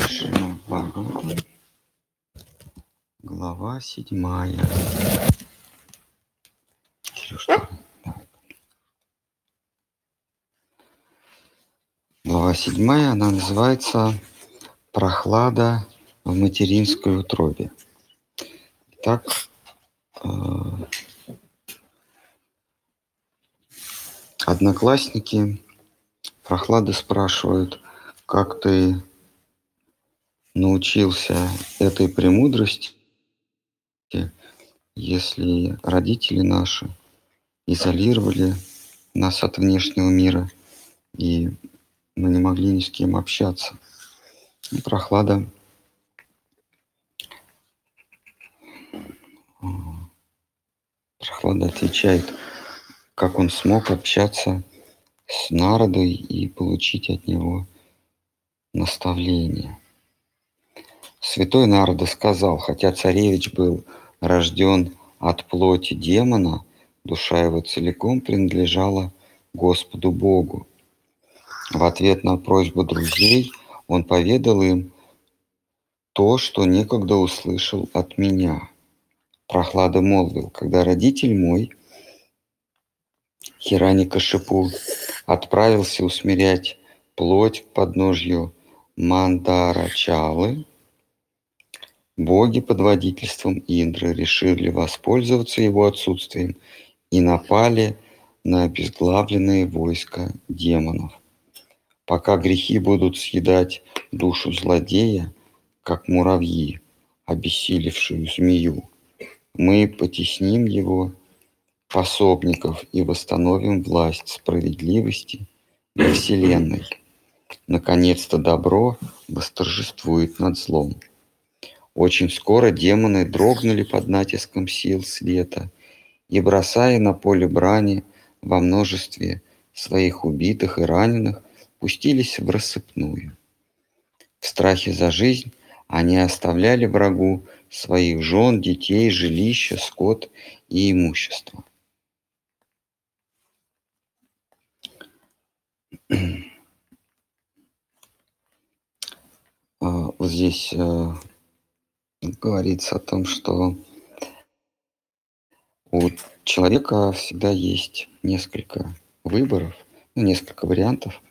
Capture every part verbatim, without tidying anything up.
Шримад Бхагаватам, глава седьмая. Глава седьмая, она называется «Прохлада в материнской утробе». Итак, одноклассники Прохлады спрашивают, как ты научился этой премудрости, если родители наши изолировали нас от внешнего мира, и мы не могли ни с кем общаться. И Прохлада Прохлада отвечает, как он смог общаться с Народой и получить от него наставление. Святой Нарада сказал, хотя царевич был рожден от плоти демона, душа его целиком принадлежала Господу Богу. В ответ на просьбу друзей он поведал им то, что некогда услышал от меня. Прохлада молвил, когда родитель мой, Хираникашипу, отправился усмирять плоть к подножью Мандарачалы, боги под водительством Индры решили воспользоваться его отсутствием и напали на обезглавленные войска демонов. Пока грехи будут съедать душу злодея, как муравьи, обессилевшую змею, мы потесним его пособников и восстановим власть справедливости во Вселенной. Наконец-то добро восторжествует над злом. Очень скоро демоны дрогнули под натиском сил света и, бросая на поле брани во множестве своих убитых и раненых, пустились в рассыпную. В страхе за жизнь они оставляли врагу своих жен, детей, жилища, скот и имущество. Вот здесь говорится о том, что у человека всегда есть несколько выборов, ну, несколько вариантов,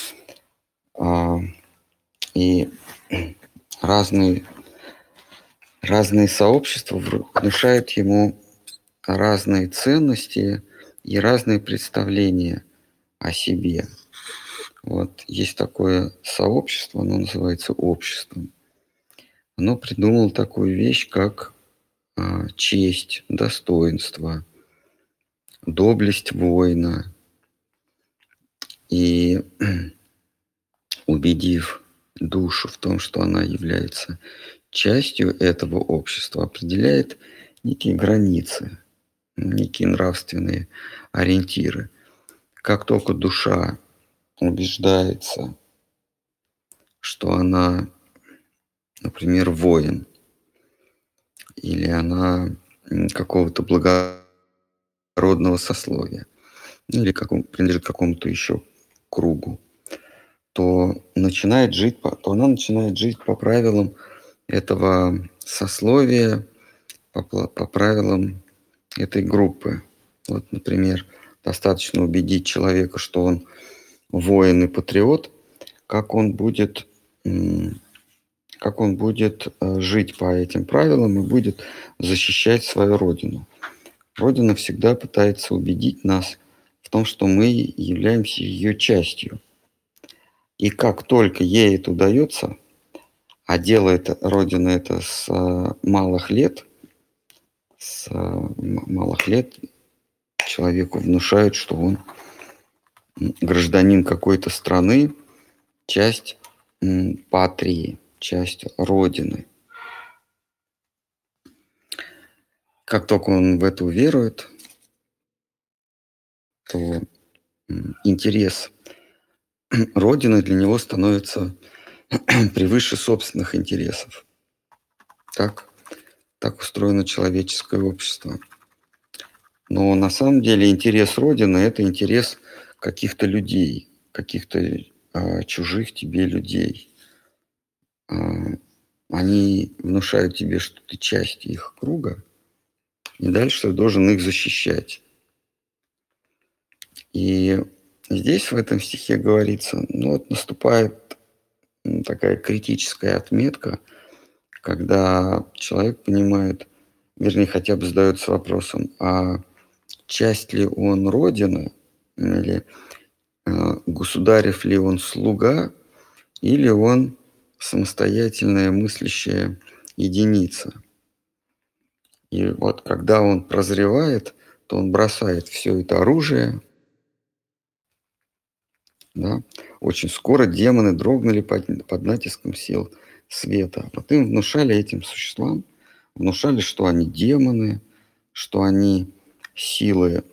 и разные, разные сообщества внушают ему разные ценности и разные представления о себе. Вот есть такое сообщество, оно называется обществом. Оно придумало такую вещь, как а, честь, достоинство, доблесть воина. И убедив душу в том, что она является частью этого общества, определяет некие границы, некие нравственные ориентиры. Как только душа убеждается, что она, например, воин, или она какого-то благородного сословия, или какому, принадлежит какому-то еще кругу, то начинает жить, то она начинает жить по правилам этого сословия, по, по правилам этой группы. Вот, например, достаточно убедить человека, что он воин и патриот, как он будет, как он будет жить по этим правилам и будет защищать свою родину. Родина всегда пытается убедить нас в том, что мы являемся ее частью. И как только ей это удается, а делает Родина это с малых лет, с малых лет человеку внушают, что он гражданин какой-то страны, часть патрии, часть Родины. Как только он в это уверует, то интерес Родины для него становится превыше собственных интересов. Так, так устроено человеческое общество. Но на самом деле интерес Родины – это интерес каких-то людей, каких-то а, чужих тебе людей. А, Они внушают тебе, что ты часть их круга, и дальше ты должен их защищать. И здесь в этом стихе говорится, ну вот наступает такая критическая отметка, когда человек понимает, вернее, хотя бы задается вопросом, а часть ли он Родины, или э, государев ли он слуга, или он самостоятельная мыслящая единица. И вот когда он прозревает, то он бросает все это оружие. Да? Очень скоро демоны дрогнули под, под натиском сил света. Вот им внушали, этим существам, внушали, что они демоны, что они силы,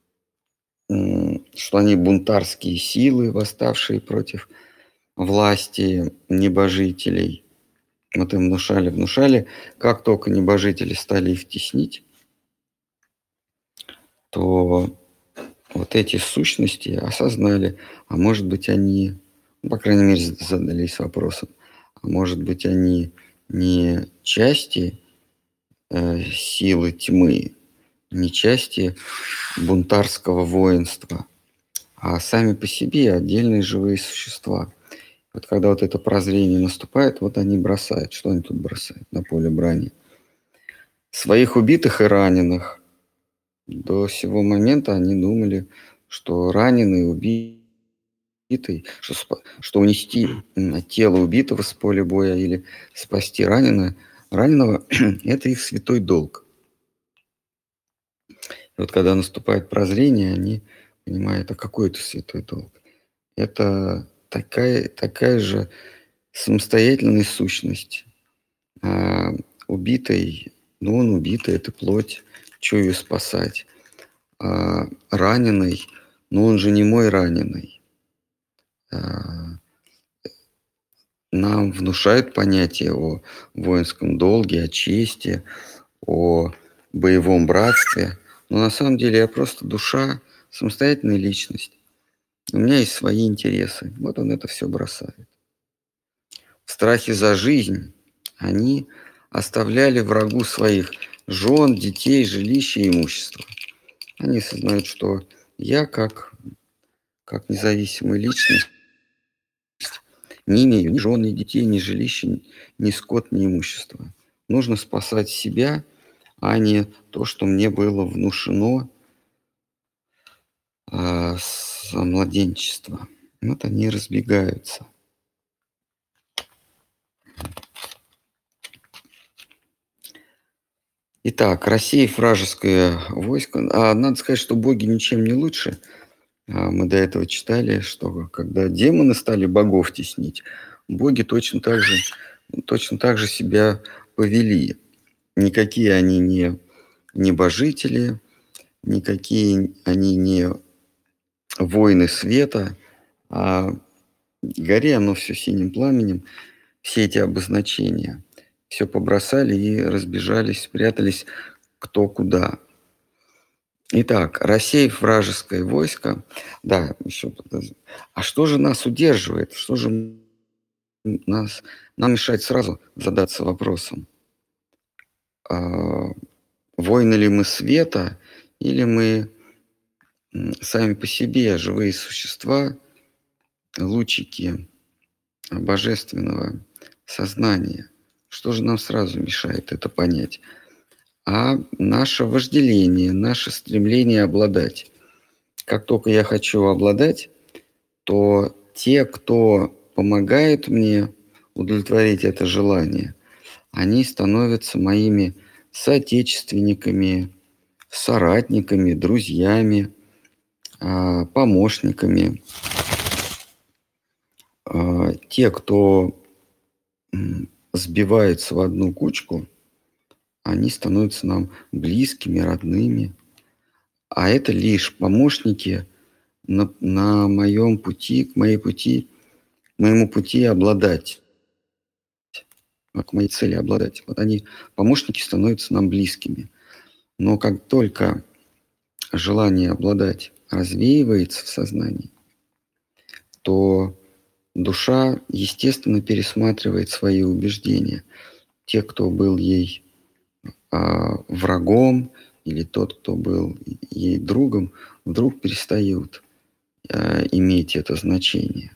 что они бунтарские силы, восставшие против власти небожителей. Вот им внушали, внушали. Как только небожители стали их теснить, то вот эти сущности осознали, а может быть они, ну, по крайней мере, задались вопросом, а может быть они не части э, силы тьмы, не части бунтарского воинства, а сами по себе отдельные живые существа. Вот когда вот это прозрение наступает, вот они бросают. Что они тут бросают на поле брани? Своих убитых и раненых. До сего момента они думали, что раненый, убитый, что, спа- что унести м, тело убитого с поля боя или спасти раненого, раненого это их святой долг. И вот когда наступает прозрение, они понимают, а какой это святой долг? Это такая, такая же самостоятельная сущность. А, убитый, ну он убитый, это плоть, что ее спасать? А, раненый, но он же не мой раненый. А, нам внушают понятие о воинском долге, о чести, о боевом братстве. Но на самом деле я просто душа, самостоятельная личность. У меня есть свои интересы. Вот он это все бросает. В страхе за жизнь они оставляли врагу своих жен, детей, жилища и имущество. Они осознают, что я, как, как независимая личность, не имею ни жен, ни детей, ни жилища, ни скот, ни имущества. Нужно спасать себя, а не то, что мне было внушено а, с младенчества. Вот они разбегаются. Итак, Россия, вражеское войско. А, надо сказать, что боги ничем не лучше. А, мы до этого читали, что когда демоны стали богов теснить, боги точно так же, точно так же себя повели. Никакие они не небожители, никакие они не воины света, а горе оно все синим пламенем, все эти обозначения. Все побросали и разбежались, спрятались кто куда. Итак, рассеяв вражеское войско, да, еще подожди. А что же нас удерживает? Что же нас, нам мешает сразу задаться вопросом, а, воины ли мы света, или мы м, сами по себе живые существа, лучики божественного сознания? Что же нам сразу мешает это понять? А наше вожделение, наше стремление обладать. Как только я хочу обладать, то те, кто помогает мне удовлетворить это желание, они становятся моими соотечественниками, соратниками, друзьями, а, помощниками. А, те, кто м, сбивается в одну кучку, они становятся нам близкими, родными. А это лишь помощники на, на моем пути, к моей пути, к моему пути обладать, а к моей цели обладать. Вот они, помощники, становятся нам близкими. Но как только желание обладать развеивается в сознании, то душа, естественно, пересматривает свои убеждения. Те, кто был ей а, врагом, или тот, кто был ей другом, вдруг перестают а, иметь это значение.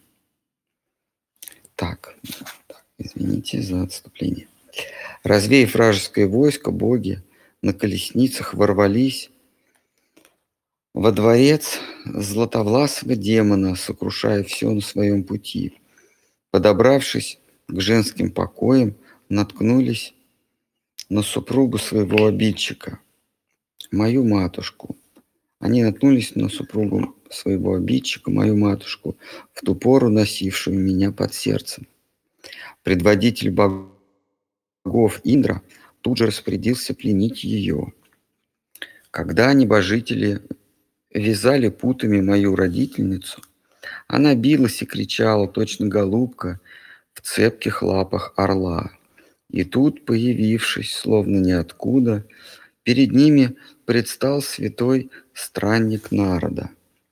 Так, так, извините за отступление. Развеяв вражеское войско, боги на колесницах ворвались во дворец златовласого демона, сокрушая все на своем пути. Подобравшись к женским покоям, наткнулись на супругу своего обидчика, мою матушку. Они наткнулись на супругу своего обидчика, мою матушку, в ту пору носившую меня под сердцем. Предводитель богов Индра тут же распорядился пленить ее. Когда небожители вязали путами мою родительницу, она билась и кричала, точно голубка в цепких лапах орла. И тут, появившись, словно ниоткуда, перед ними предстал святой странник Нарада.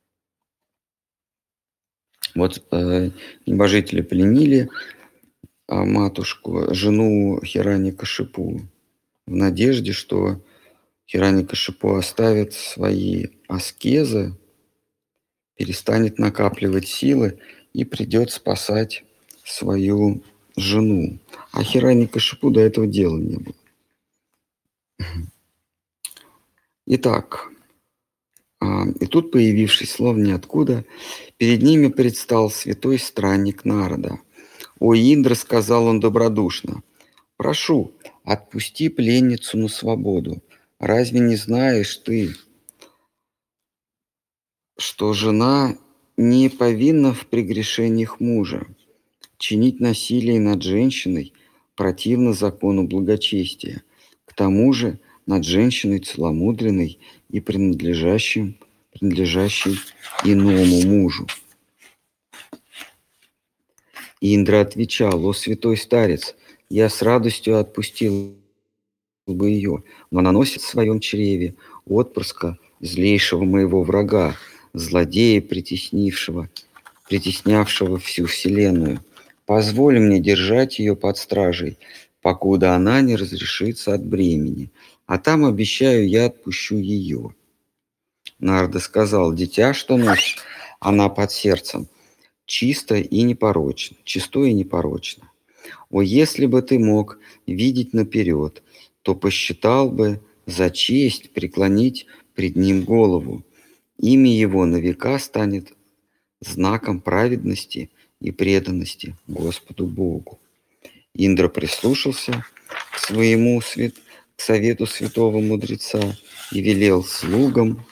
Вот э, небожители пленили а, матушку, жену Хираньякашипу, в надежде, что Хираньякашипу оставит свои аскезы, перестанет накапливать силы и придет спасать свою жену. А Хираньякашипу до этого дела не было. Итак, а, и тут, появившись словно ниоткуда, перед ними предстал святой странник Нарада. «О, Индра, — сказал он добродушно, — прошу, отпусти пленницу на свободу. Разве не знаешь ты, что жена не повинна в прегрешениях мужа? Чинить насилие над женщиной противно закону благочестия. К тому же над женщиной целомудренной и принадлежащим, принадлежащей иному мужу». Индра отвечал: «О, святой старец, я с радостью отпустил бы ее, но она носит в своем чреве отпрыска злейшего моего врага, злодея, притеснившего, притеснявшего всю вселенную. Позволь мне держать ее под стражей, покуда она не разрешится от бремени, а там, обещаю, я отпущу ее». Нарада сказал: «Дитя, что носит она под сердцем, чисто и непорочно, чисто и непорочно. О, если бы ты мог видеть наперед, то посчитал бы за честь преклонить пред ним голову. Имя его на века станет знаком праведности и преданности Господу Богу». Индра прислушался к своему свят... к совету святого мудреца и велел слугам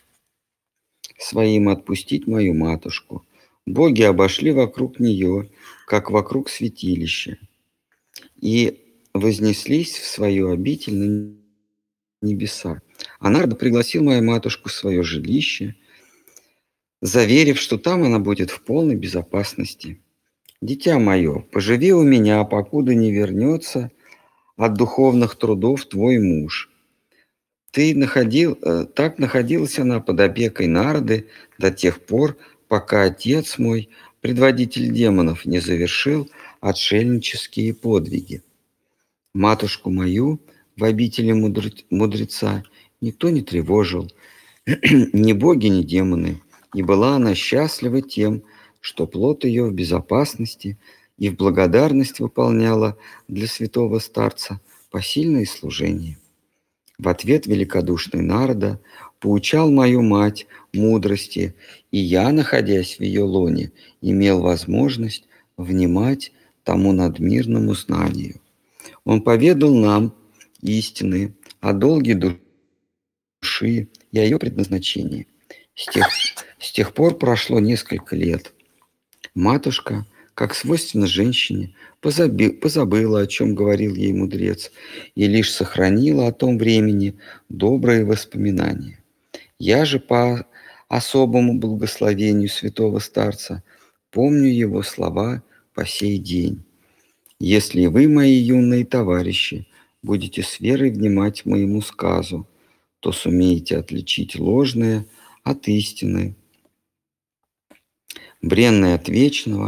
своим отпустить мою матушку. Боги обошли вокруг нее, как вокруг святилища, и вознеслись в свою обитель на небеса. А Нарада пригласил мою матушку в свое жилище, заверив, что там она будет в полной безопасности. «Дитя мое, поживи у меня, покуда не вернется от духовных трудов твой муж». Ты находил, э, так находилась она под опекой Нарды до тех пор, пока отец мой, предводитель демонов, не завершил отшельнические подвиги. Матушку мою в обители мудр- мудреца никто не тревожил, ни боги, ни демоны, и была она счастлива тем, что плод ее в безопасности, и в благодарность выполняла для святого старца посильные служения. В ответ великодушный Нарада поучал мою мать мудрости, и я, находясь в ее лоне, имел возможность внимать тому надмирному знанию. Он поведал нам истины о долге души и о ее предназначении. С тех, с тех пор прошло несколько лет. Матушка, как свойственно женщине, позаби, позабыла, о чем говорил ей мудрец, и лишь сохранила о том времени добрые воспоминания. Я же по особому благословению святого старца помню его слова по сей день. Если вы, мои юные товарищи, будете с верой внимать моему сказу, то сумеете отличить ложное от истины, бренное от вечного,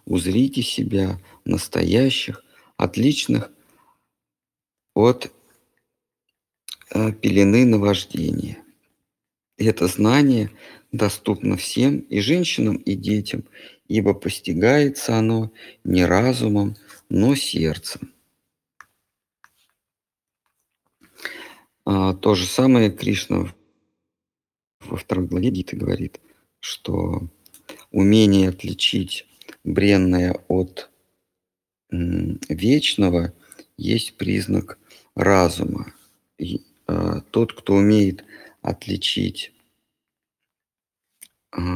узрите себя настоящих, отличных от э, пелены наваждения. Это знание доступно всем, и женщинам, и детям, ибо постигается оно не разумом, но сердцем. А, то же самое Кришна во второй главе Гиты говорит, что умение отличить бренное от м, вечного есть признак разума. И, а, тот, кто умеет отличить а,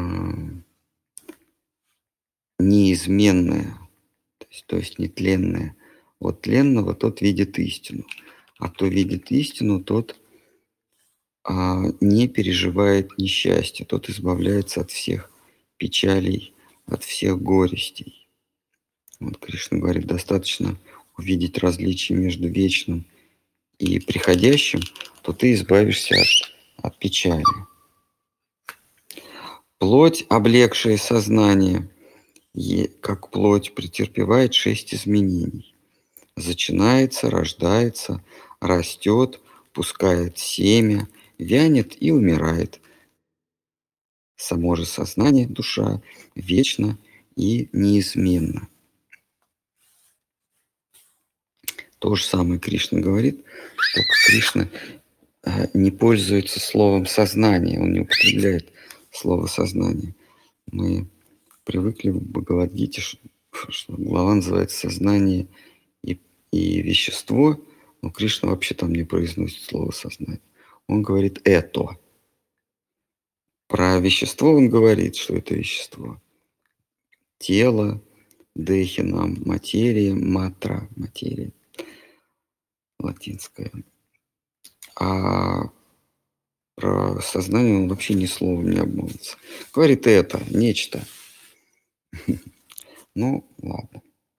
неизменное, то есть, то есть нетленное от тленного, тот видит истину. А кто видит истину, тот а, не переживает несчастья, тот избавляется от всех печалей, от всех горестей. Вот Кришна говорит, достаточно увидеть различие между вечным и приходящим, то ты избавишься от, от печали. Плоть, облегшая сознание, как плоть, претерпевает шесть изменений. Зачинается, рождается, растет, пускает семя, вянет и умирает. Само же сознание, душа, вечно и неизменно. То же самое Кришна говорит, только Кришна не пользуется словом сознание, он не употребляет слово сознание. Мы привыкли в Бхагавад-гите, что глава называется сознание и, и вещество, но Кришна вообще там не произносит слово сознание. Он говорит это. Про вещество он говорит, что это вещество. Тело, дехинам, материя, матра, материя, латинская. А про сознание он вообще ни словом не обмолвится. Говорит это, нечто. Ну, ладно.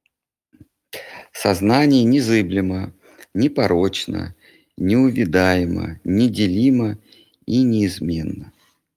Сознание незыблемо, непорочно, неувидаемо, неделимо и неизменно.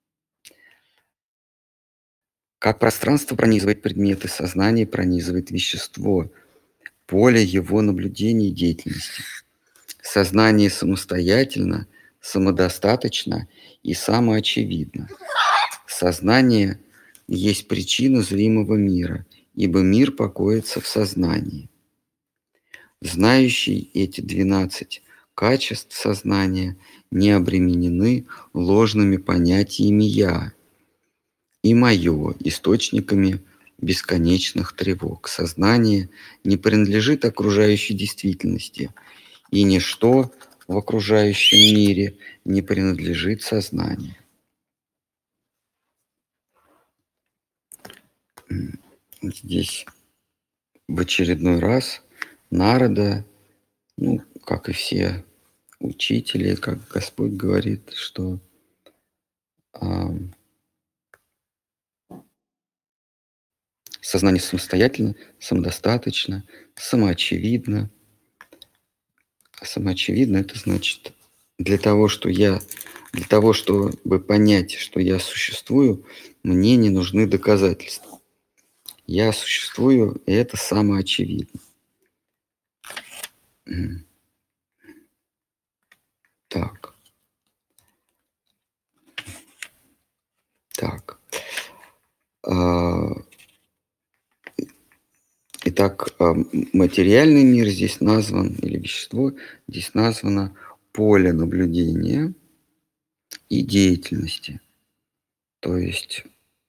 Как пространство пронизывает предметы, сознание пронизывает вещество, поле его наблюдения и деятельности. Сознание самостоятельно, самодостаточно и самоочевидно. Сознание есть причина зримого мира, ибо мир покоится в сознании. Знающие эти двенадцать качеств сознания не обременены ложными понятиями «я» и «моё» источниками бесконечных тревог. Сознание не принадлежит окружающей действительности, и ничто в окружающем мире не принадлежит сознанию. Здесь в очередной раз Нарада, ну, как и все учители, как Господь говорит, что а, сознание самостоятельно, самодостаточно, самоочевидно. А самоочевидно это значит, для того, что я, для того, чтобы понять, что я существую, мне не нужны доказательства. Я существую, и это самоочевидно. Так. Так. Итак, материальный мир здесь назван, или вещество здесь названо поле наблюдения и деятельности. То есть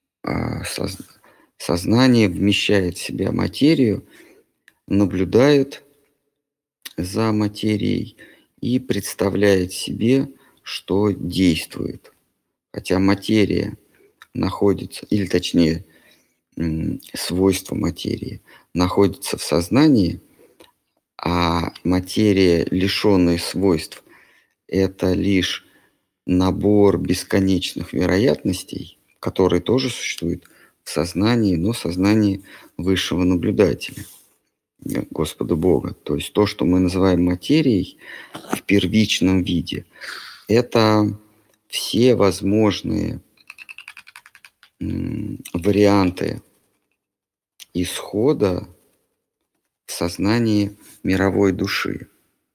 сознание вмещает в себя материю, наблюдает за материей и представляет себе, что действует. Хотя материя находится, или точнее, свойства материи находятся в сознании, а материя, лишенная свойств, это лишь набор бесконечных вероятностей, которые тоже существуют в сознании, но в сознании высшего наблюдателя, Господа Бога. То есть то, что мы называем материей в первичном виде, это все возможные м, варианты исхода в сознании мировой души.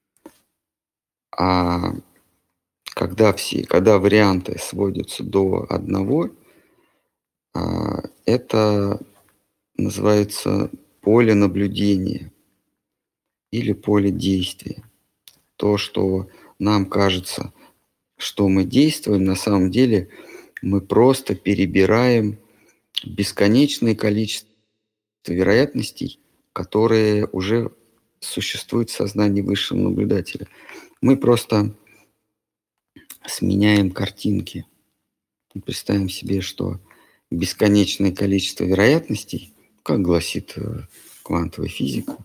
А когда все, когда варианты сводятся до одного, а, это называется поле наблюдения или поле действия. То, что нам кажется, что мы действуем, на самом деле мы просто перебираем бесконечное количество вероятностей, которые уже существуют в сознании высшего наблюдателя. Мы просто сменяем картинки. Представим себе, что бесконечное количество вероятностей, как гласит э, квантовая физика,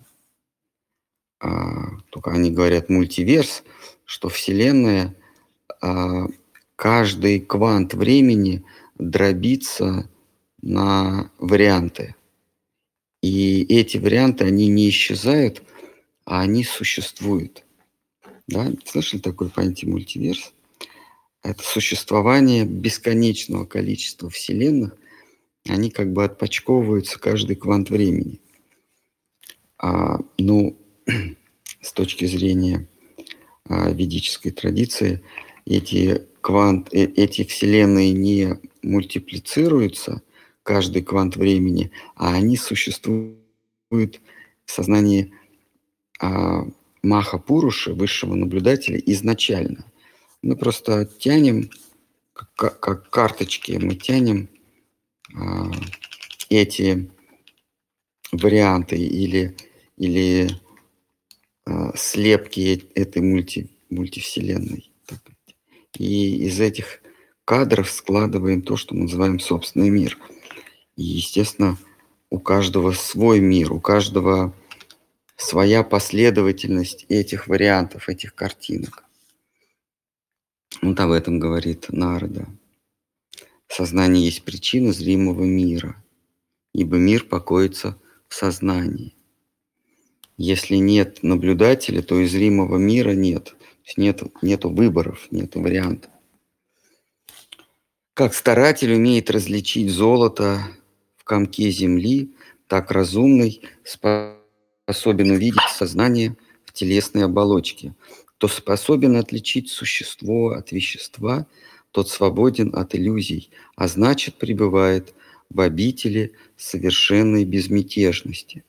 а, только они говорят мультиверс, что Вселенная, а, каждый квант времени дробится на варианты. И эти варианты, они не исчезают, а они существуют. Да? Слышали такое понятие мультиверс? Это существование бесконечного количества вселенных, они как бы отпочковываются каждый квант времени. А, ну, с точки зрения а, ведической традиции, эти, квант, э, эти вселенные не мультиплицируются, каждый квант времени, а они существуют в сознании а, Маха Пуруши, высшего наблюдателя, изначально. Мы просто тянем, как, как карточки, мы тянем а, эти варианты или, или а, слепки этой мульти, мультивселенной. И из этих кадров складываем то, что мы называем собственный мир. И, естественно, у каждого свой мир, у каждого своя последовательность этих вариантов, этих картинок. Вот об этом говорит Нарада. Сознание есть причина зримого мира, ибо мир покоится в сознании. Если нет наблюдателя, то и зримого мира нет. То есть нет, нету выборов, нету вариантов. Как старатель умеет различить золото в комке земли, так разумный способен увидеть сознание в телесной оболочке. Кто способен отличить существо от вещества, тот свободен от иллюзий, а значит пребывает в обители совершенной безмятежности.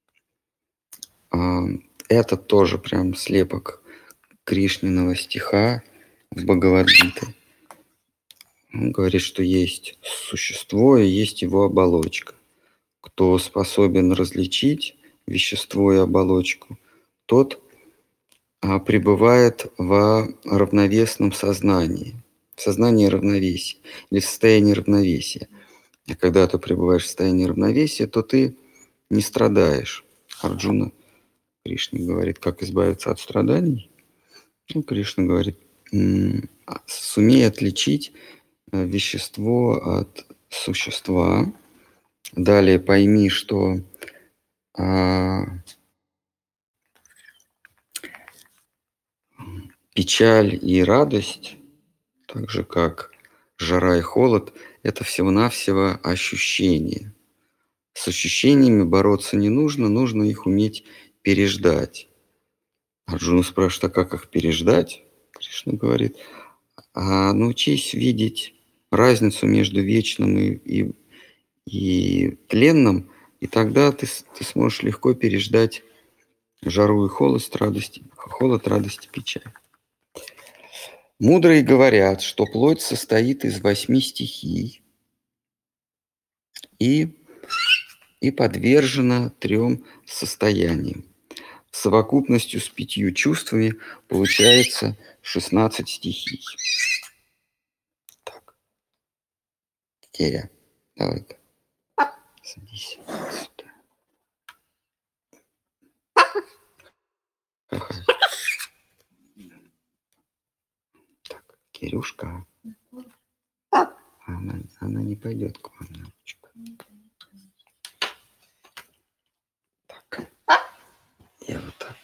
Это тоже прям слепок Кришниного стиха в Бхагавад-гите. Он говорит, что есть существо и есть его оболочка. Кто способен различить вещество и оболочку, тот а, пребывает в равновесном сознании, в сознании равновесия или в состоянии равновесия. И когда ты пребываешь в состоянии равновесия, то ты не страдаешь. Арджуна Кришна говорит, как избавиться от страданий. Ну, Кришна говорит, сумей отличить вещество от существа. Далее пойми, что а, печаль и радость, так же как жара и холод, это всего-навсего ощущения. С ощущениями бороться не нужно, нужно их уметь переждать. Арджуна спрашивает, а как их переждать? Кришна говорит, а научись видеть разницу между вечным и, и, и тленным, и тогда ты, ты сможешь легко переждать жару и холод, радость, холод, радость и печаль. Мудрые говорят, что плоть состоит из восьми стихий и, и подвержена трем состояниям. Совокупностью с пятью чувствами получается шестнадцать стихий. Так. Тетеря, давай-ка. Садись сюда. Ага. Так, Кирюшка. Она, она не пойдет к вам на ручку. Так. Я вот так.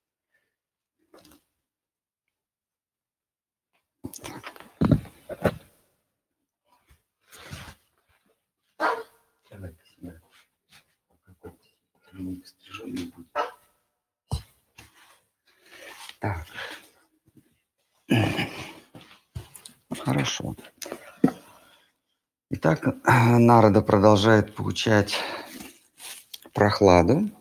Так. Давай-ка сюда. Так. Хорошо. Итак, Нарада продолжает получать прохладу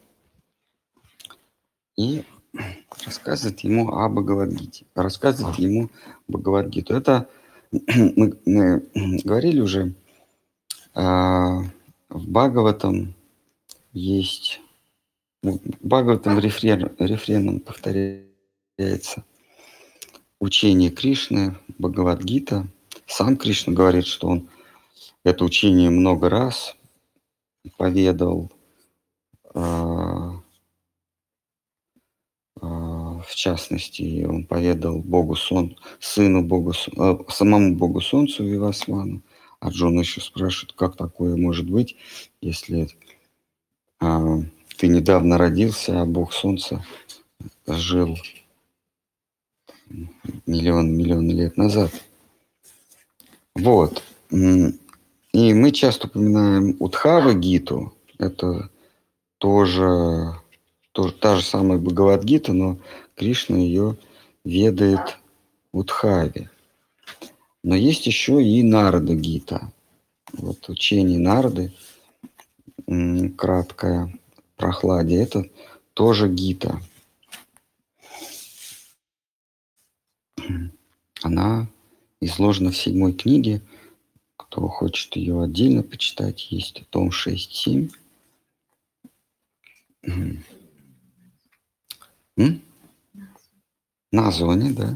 и рассказывает ему о Бхагавад-гите. Рассказывает ему Бхагавад-гиту. Это мы, мы говорили уже, а, в Бхагаватам есть, в Бхагаватам рефрен, рефреном повторяется учение Кришны, Бхагавад-гита. Сам Кришна говорит, что он это учение много раз поведал, а, а, в частности, он поведал Богу Сон, сыну Богу, а, самому Богу Солнцу Вивасвану. Арджуна еще спрашивает, как такое может быть, если а, ты недавно родился, а Бог Солнца жил миллион миллион лет назад. Вот. И мы часто упоминаем Удхава-гиту. Это тоже, тоже та же самая Бхагавад-гита, но Кришна ее ведает в Удхаве. Но есть еще и Нарада-гита. Вот учение Нарды, краткое, прохладе, это тоже гита. Она изложена в седьмой книге. Кто хочет ее отдельно почитать, есть том шесть-семь. На зоне, да.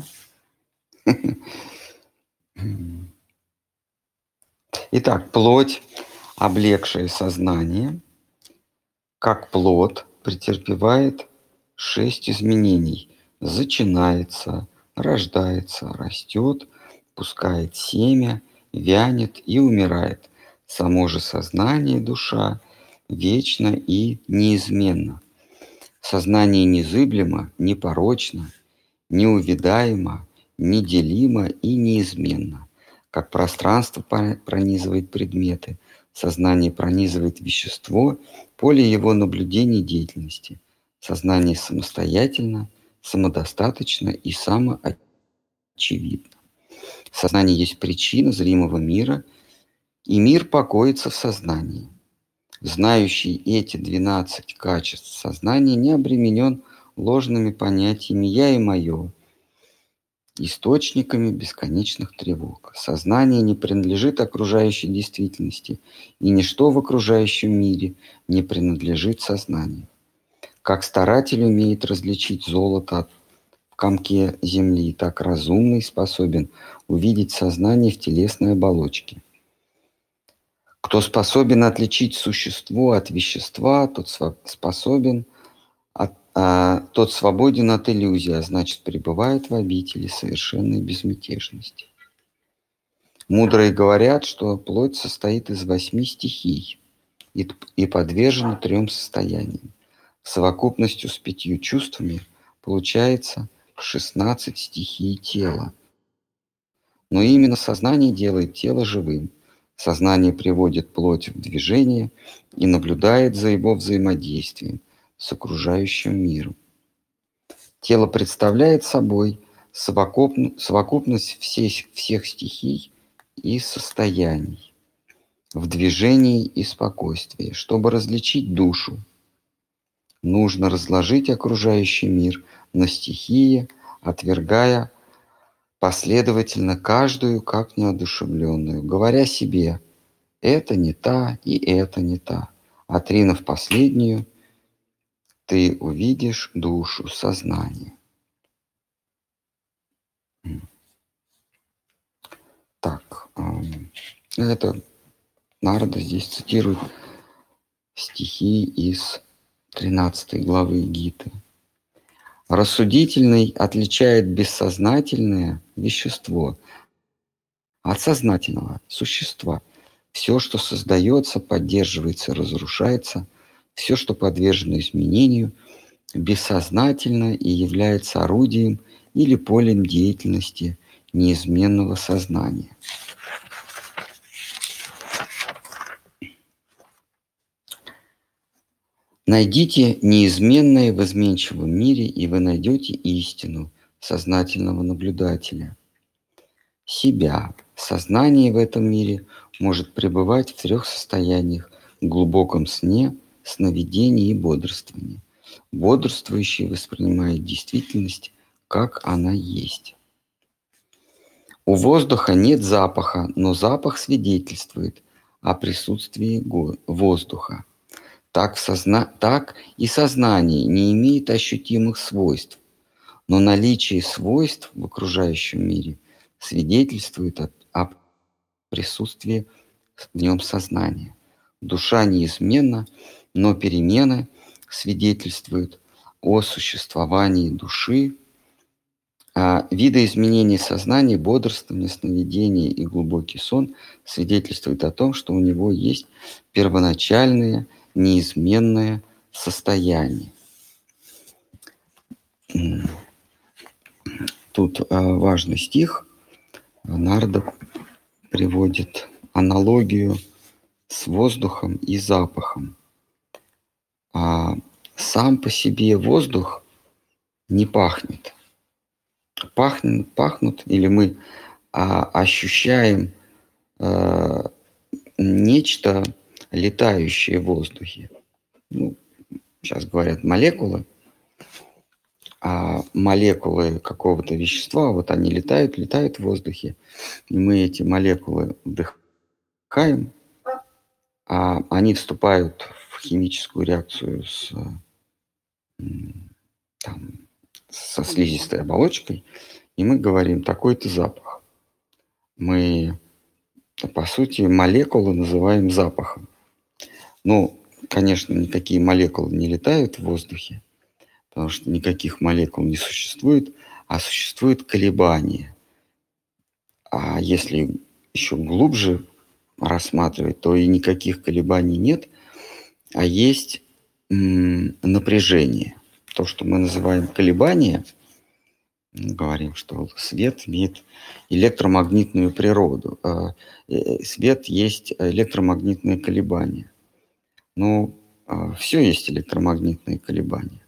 Итак, плоть, облегшее сознание, как плод, претерпевает шесть изменений. Зачинается, рождается, растет, пускает семя, вянет и умирает. Само же сознание, душа, вечно и неизменно. Сознание незыблемо, непорочно, неувядаемо, неделимо и неизменно. Как пространство пронизывает предметы, сознание пронизывает вещество, поле его наблюдения и деятельности. Сознание самостоятельно, самодостаточно и самоочевидно. Сознание есть причина зримого мира, и мир покоится в сознании. Знающий эти двенадцать качеств сознания не обременен ложными понятиями «я» и «моё», источниками бесконечных тревог. Сознание не принадлежит окружающей действительности, и ничто в окружающем мире не принадлежит сознанию. Как старатель умеет различить золото в комке земли, так разумный способен увидеть сознание в телесной оболочке. Кто способен отличить существо от вещества, тот способен от, а, тот свободен от иллюзии, а значит, пребывает в обители совершенной безмятежности. Мудрые говорят, что плоть состоит из восьми стихий и, и подвержена трем состояниям. Совокупностью с пятью чувствами получается шестнадцать стихий тела. Но именно сознание делает тело живым. Сознание приводит плоть в движение и наблюдает за его взаимодействием с окружающим миром. Тело представляет собой совокуп... совокупность всех, всех стихий и состояний в движении и спокойствии. Чтобы различить душу, нужно разложить окружающий мир на стихии, отвергая последовательно каждую как неодушевленную, говоря себе «это не та и это не та». Отринув последнюю, ты увидишь душу, сознание. Так, это Нарада здесь цитирует стихи из тринадцатой главы Гиты. Рассудительный отличает бессознательное вещество от сознательного существа. Все, что создается, поддерживается, разрушается, все, что подвержено изменению, бессознательно и является орудием или полем деятельности неизменного сознания. Найдите неизменное в изменчивом мире, и вы найдете истину, сознательного наблюдателя. Себя. Сознание в этом мире может пребывать в трех состояниях: в глубоком сне, сновидении и бодрствовании. Бодрствующий воспринимает действительность, как она есть. У воздуха нет запаха, но запах свидетельствует о присутствии воздуха. Так, в созна... так и сознание не имеет ощутимых свойств, но наличие свойств в окружающем мире свидетельствует о, о присутствии в нем сознания. Душа неизменна, но перемены свидетельствуют о существовании души. А видоизменение сознания, бодрствование, сновидение и глубокий сон свидетельствуют о том, что у него есть первоначальное, неизменное состояние. Тут а, важный стих. Нардо приводит аналогию с воздухом и запахом. А сам по себе воздух не пахнет. Пахнет, пахнут, или мы а, ощущаем а, нечто летающее в воздухе. Ну, сейчас говорят молекулы. А молекулы какого-то вещества, вот они летают, летают в воздухе, и мы эти молекулы вдыхаем, а они вступают в химическую реакцию с, там, со слизистой оболочкой, и мы говорим такой-то запах. Мы, по сути, молекулы называем запахом. Ну, конечно, никакие молекулы не летают в воздухе, потому что никаких молекул не существует, а существует колебание. А если еще глубже рассматривать, то и никаких колебаний нет, а есть м, напряжение. То, что мы называем колебание, мы говорим, что свет имеет электромагнитную природу. А свет есть электромагнитные колебания. Но а, все есть электромагнитные колебания.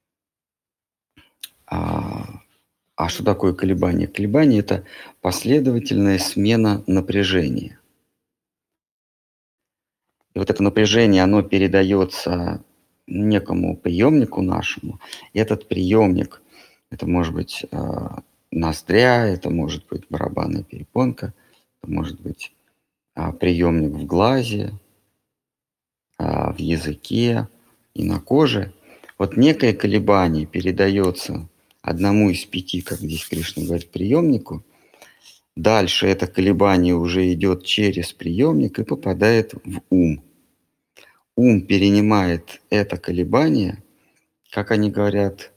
А, а что такое колебание? Колебание – это последовательная смена напряжения. И вот это напряжение, оно передается некому приемнику нашему. И этот приемник, это может быть э, ноздря, это может быть барабанная перепонка, это может быть э, приемник в глазе, э, в языке и на коже. Вот некое колебание передается одному из пяти, как здесь Кришна говорит, приемнику. Дальше это колебание уже идет через приемник и попадает в ум. Ум перенимает это колебание, как они говорят,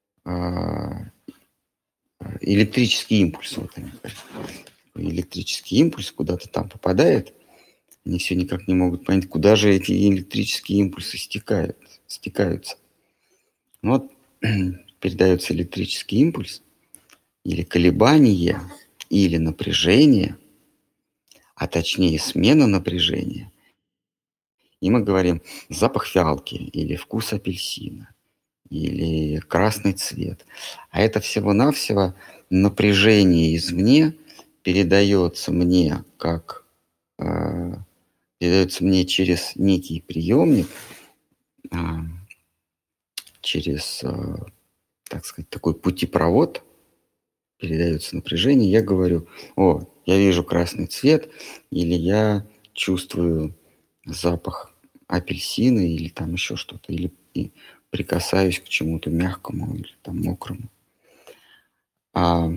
электрический импульс. Вот они говорят. Электрический импульс куда-то там попадает. Они все никак не могут понять, куда же эти электрические импульсы стекают, стекаются. Вот передается электрический импульс, или колебание, или напряжение, а точнее смена напряжения. И мы говорим запах фиалки, или вкус апельсина, или красный цвет. А это всего-навсего напряжение извне передается мне как э, передается мне через некий приемник, э, через, э, так сказать, такой путепровод передается напряжение. Я говорю: о, я вижу красный цвет, или я чувствую запах апельсина, или там еще что-то, или и прикасаюсь к чему-то мягкому или там мокрому. А,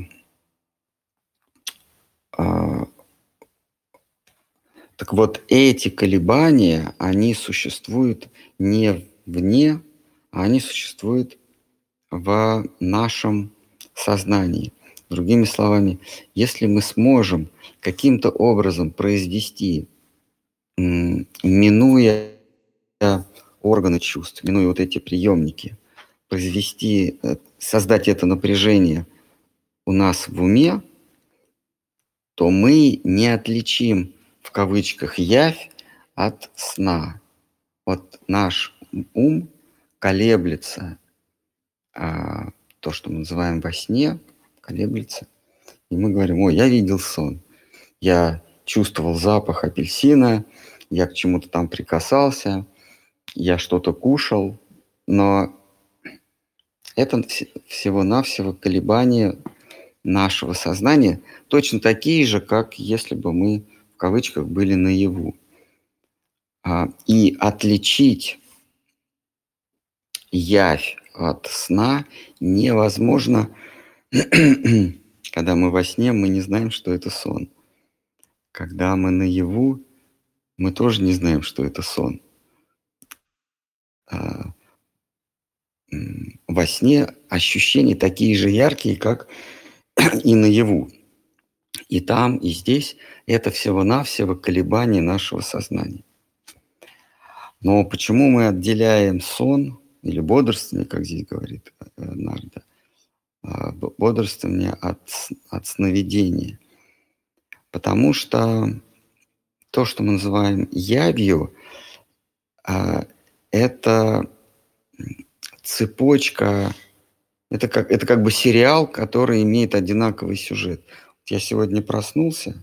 а, так вот, эти колебания, они существуют не вне, а они существуют в нашем сознании. Другими словами, если мы сможем каким-то образом произвести, минуя органы чувств, минуя вот эти приемники, произвести, создать это напряжение у нас в уме, то мы не отличим в кавычках явь от сна. Вот наш ум колеблется, а, то, что мы называем во сне, колеблется. И мы говорим: ой, я видел сон. Я чувствовал запах апельсина, я к чему-то там прикасался, я что-то кушал, но это вс- всего-навсего колебания нашего сознания, точно такие же, как если бы мы, в кавычках, были наяву. А, И отличить явь от сна невозможно, когда мы во сне, мы не знаем, что это сон. Когда мы наяву, мы тоже не знаем, что это сон. А, м, Во сне ощущения такие же яркие, как и наяву. И там, и здесь это всего-навсего колебания нашего сознания. Но почему мы отделяем сон или бодрствование, как здесь говорит э, Нарда, а, б- бодрствование от, с- от сновидения? Потому что то, что мы называем явью, а, это м, цепочка, это как, это как бы сериал, который имеет одинаковый сюжет. Вот я сегодня проснулся,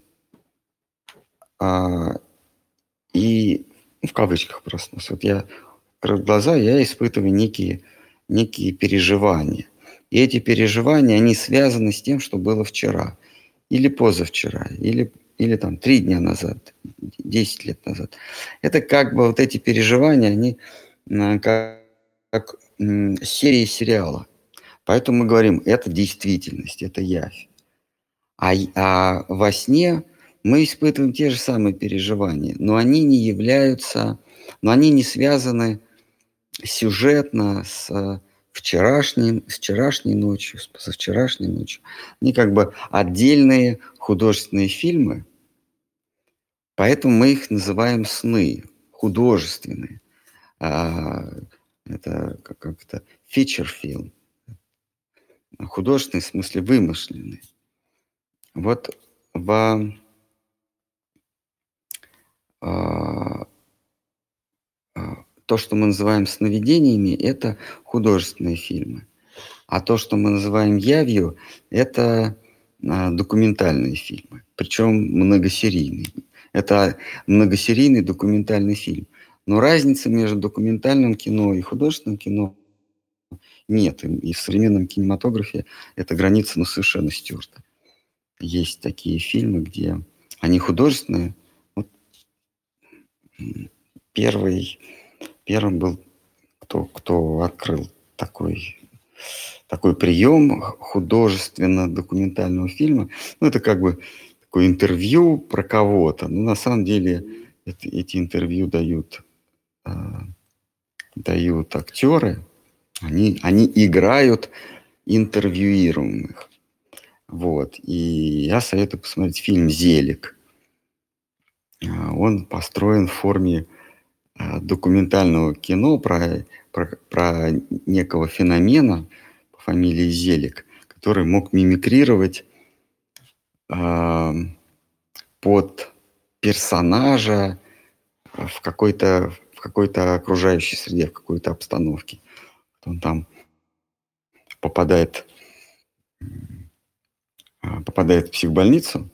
а, и ну, в кавычках проснулся. Вот я открыл глаза, я испытываю некие, некие переживания. И эти переживания, они связаны с тем, что было вчера, или позавчера, или, или там три дня назад, десять лет назад. Это как бы вот эти переживания, они а, как, как м, серии сериала. Поэтому мы говорим, это действительность, это явь. А, и- а во сне мы испытываем те же самые переживания, но они не являются, но они не связаны сюжетно с э, вчерашним, с вчерашней ночью, с позавчерашней ночью. Они как бы отдельные художественные фильмы, поэтому мы их называем сны, художественные. А, это как, как это feature film, художественный в смысле вымышленный. Вот в, а, а, то, что мы называем сновидениями, это художественные фильмы. А то, что мы называем явью, это а, документальные фильмы, причем многосерийные. Это многосерийный документальный фильм. Но разницы между документальным кино и художественным кино нет. И и в современном кинематографе эта граница ну, совершенно стерта. Есть такие фильмы, где они художественные. Вот, м, первый, первым был кто, кто открыл такой такой прием художественно-документального фильма. Ну, это как бы такое интервью про кого-то. Но на самом деле это, эти интервью дают, а, дают актеры. Они, они играют интервьюируемых. Вот. И я советую посмотреть фильм «Зелик». А, Он построен в форме а, документального кино про, про, про некого феномена по фамилии Зелик, который мог мимикрировать а, под персонажа в какой-то в какой-то окружающей среде, в какой-то обстановке. Он там попадает, а, попадает в психбольницу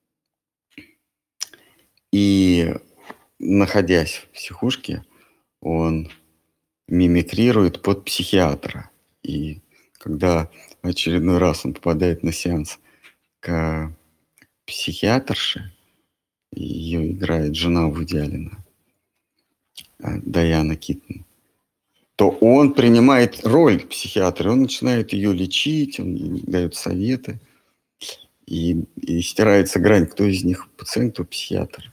и, находясь в психушке, он мимикрирует под психиатра. И когда в очередной раз он попадает на сеанс к психиатрше, ее играет жена Вуди Аллена, а, Дайана Китон, то он принимает роль психиатра, он начинает ее лечить, он ей дает советы, и, и стирается грань, кто из них пациент, кто психиатр.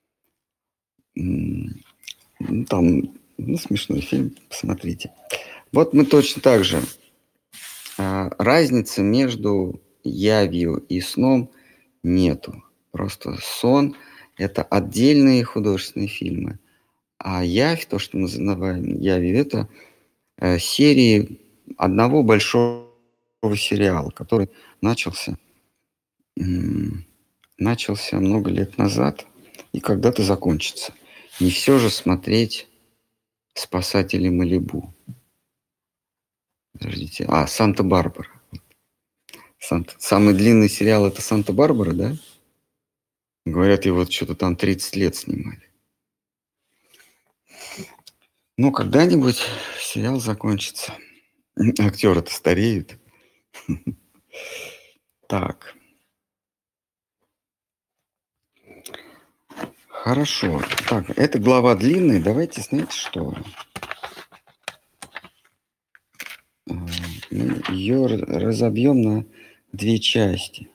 М, ну, там ну, смешной фильм, посмотрите. Вот мы точно так же. А, разницы между явью и сном нету. Просто сон – это отдельные художественные фильмы. А явь, то, что мы называем явью, это э, серии одного большого сериала, который начался, м, начался много лет назад и когда-то закончится. Не все же смотреть «Спасатели Малибу». Подождите. А, «Санта-Барбара». Санта... Самый длинный сериал — это «Санта-Барбара», да? Говорят, его что-то там тридцать лет снимали. Ну, когда-нибудь сериал закончится. Актеры-то стареют. Так. Хорошо. Так, эта глава длинная. Давайте, знаете что? Мы ее разобьем на две части.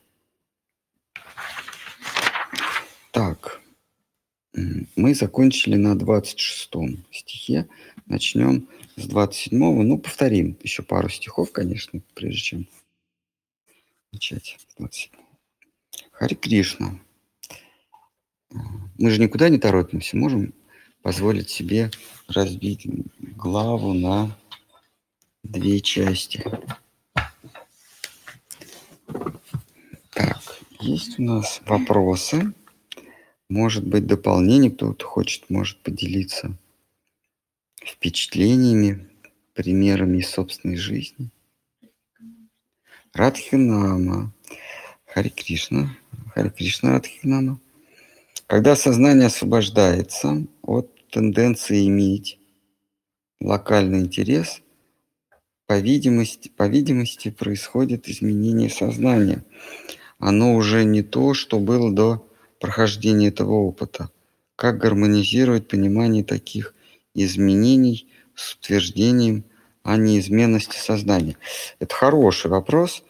Так. Мы закончили на двадцать шестом стихе. Начнем с двадцать седьмого. Ну, повторим еще пару стихов, конечно, прежде чем начать. Харе Кришна. Мы же никуда не торопимся. Можем позволить себе разбить главу на две части. Так, есть у нас вопросы. Может быть, дополнение. Кто-то хочет, может поделиться впечатлениями, примерами из собственной жизни. Радхинама. Харе Кришна. Харе Кришна, Радхинама. Когда сознание освобождается от тенденции иметь локальный интерес, по видимости, по видимости происходит изменение сознания. Оно уже не то, что было до прохождения этого опыта. Как гармонизировать понимание таких изменений с утверждением о неизменности сознания? Это хороший вопрос.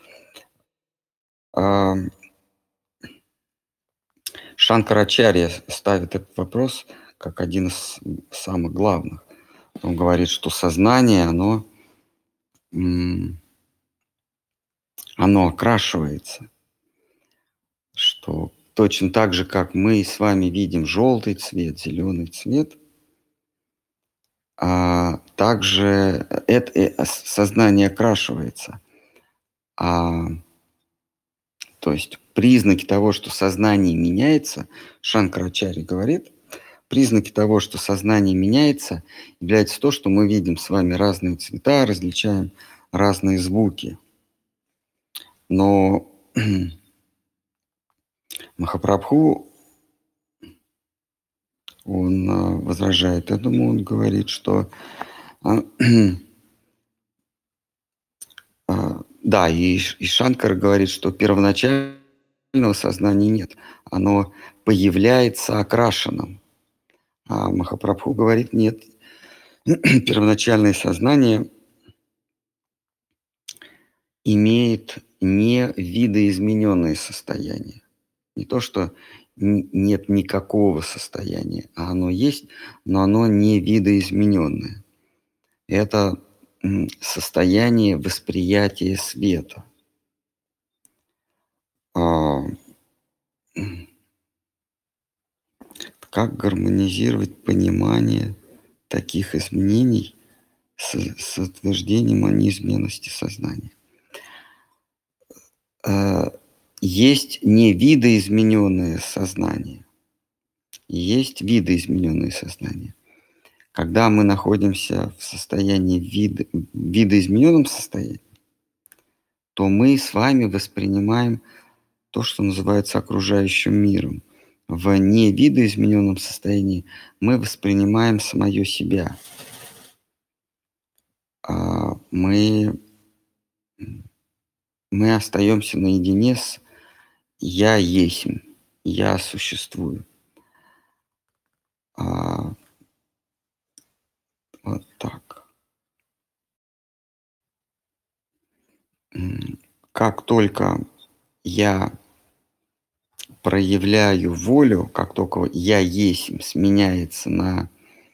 Шанкарачарья ставит этот вопрос как один из самых главных. Он говорит, что сознание, оно, оно окрашивается. Что точно так же, как мы с вами видим желтый цвет, зеленый цвет, а также это сознание окрашивается. А, то есть признаки того, что сознание меняется, Шанкарачарья говорит, признаки того, что сознание меняется, является то, что мы видим с вами разные цвета, различаем разные звуки. Но Махапрабху, он возражает этому, он говорит, что да, и, и Шанкар говорит, что первоначального сознания нет, оно появляется окрашенным. А Махапрабху говорит, нет, первоначальное сознание имеет не видоизмененное состояние. Не то, что нет никакого состояния, а оно есть, но оно не видоизмененное. Это состояние восприятия света. Как гармонизировать понимание таких изменений с, с утверждением о неизменности сознания? Есть не видоизмененное сознание, есть видоизмененное сознание. Когда мы находимся в состоянии вида, видоизмененном состоянии, то мы с вами воспринимаем то, что называется окружающим миром. В невидоизмененном состоянии мы воспринимаем самое себя. Мы, мы остаемся наедине с «я есмь», «я существую». А, вот так. Как только я проявляю волю, как только «я есмь» сменяется на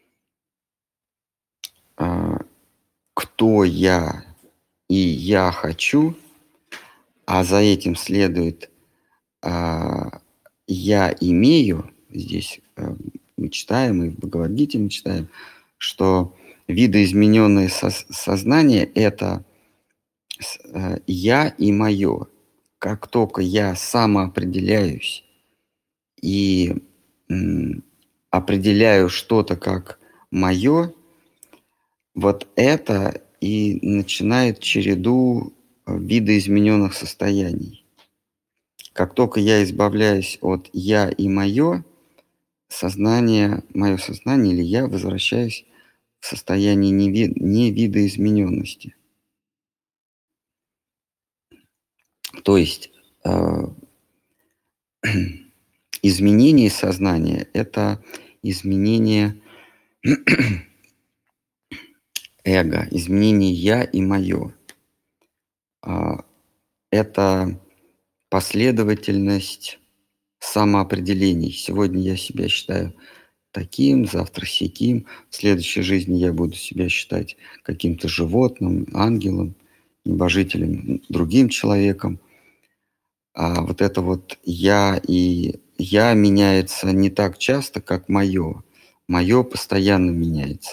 а, «кто я» и «я хочу», а за этим следует а, «я имею», здесь а, мы читаем, и в Бхагавад-гите мы читаем, что видоизмененное со- сознание – это а, «я» и «моё». Как только я самоопределяюсь и м, определяю что-то как «моё», вот это и начинает череду видоизмененных состояний. Как только я избавляюсь от «я» и «моё», сознание, мое сознание или я возвращаюсь в состояние неви- невидоизмененности. То есть э, изменение сознания – это изменение эго, изменение «я» и «моё». А, Это последовательность самоопределений. Сегодня я себя считаю таким, завтра сяким, в следующей жизни я буду себя считать каким-то животным, ангелом, небожителем, другим человеком. А вот это вот «я» и «я» меняется не так часто, как «моё». «Моё» постоянно меняется.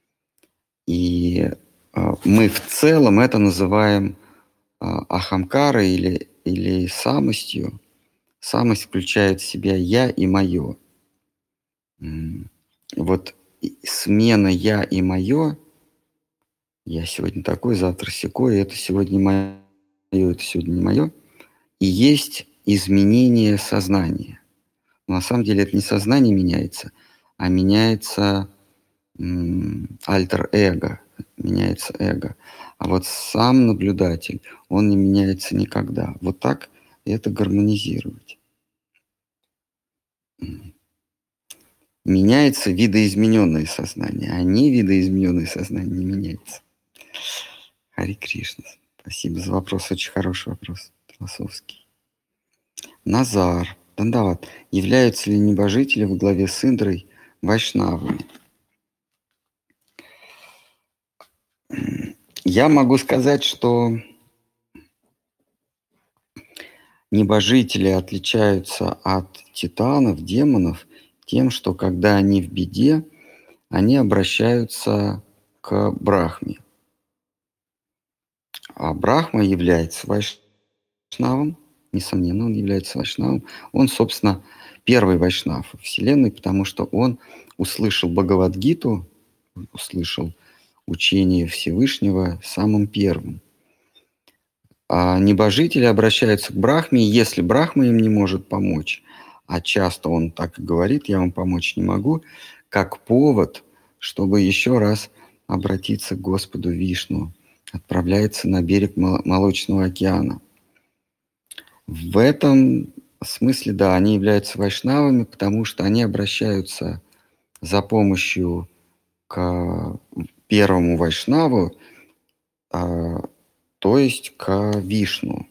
И а, мы в целом это называем а, ахамкарой или, или самостью. Самость включает в себя «я» и «моё». М, Вот и смена «я» и «моё», я сегодня такой, завтра сякой, это сегодня моё, это сегодня не моё, и есть изменение сознания. Но на самом деле это не сознание меняется, а меняется м, альтер-эго, меняется эго. А вот сам наблюдатель, он не меняется никогда. Вот так это гармонизировать. М. Меняется видоизмененное сознание, а не видоизмененное сознание не меняется. Хари Кришна. Спасибо за вопрос. Очень хороший вопрос. Философский. Назар. Дандават. Являются ли небожители во главе с Индрой вайшнавами? Я могу сказать, что небожители отличаются от титанов, демонов тем, что когда они в беде, они обращаются к Брахме. А Брахма является вайшнавом, несомненно, он является вайшнавом. Он, собственно, первый вайшнав в Вселенной, потому что он услышал Бхагавад-гиту, услышал учение Всевышнего самым первым. А небожители обращаются к Брахме, и если Брахма им не может помочь, а часто он так и говорит, я вам помочь не могу, как повод, чтобы еще раз обратиться к Господу Вишну, отправляется на берег Молочного океана. В этом смысле, да, они являются вайшнавами, потому что они обращаются за помощью к первому вайшнаву, а, то есть к Вишну.